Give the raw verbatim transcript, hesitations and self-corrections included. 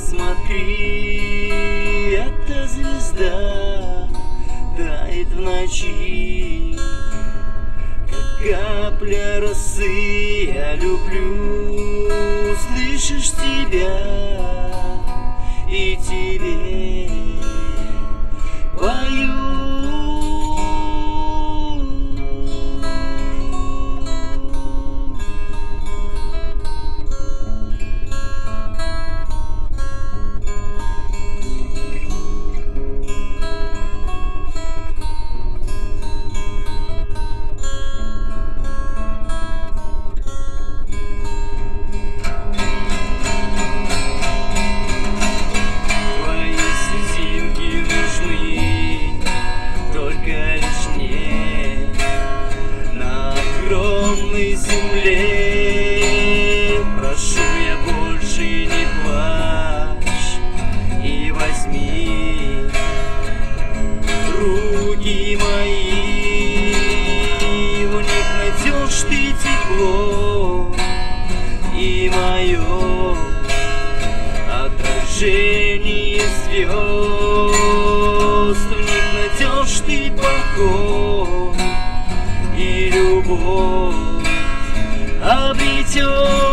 Посмотри, эта звезда тает в ночи, как капля росы. Я люблю, слышишь, тебя и тебе пою. Земле прошу я, больше не плачь и возьми руки мои, в них найдешь ты тепло и мое отражение звезд, в них найдешь ты покой и любовь обретет.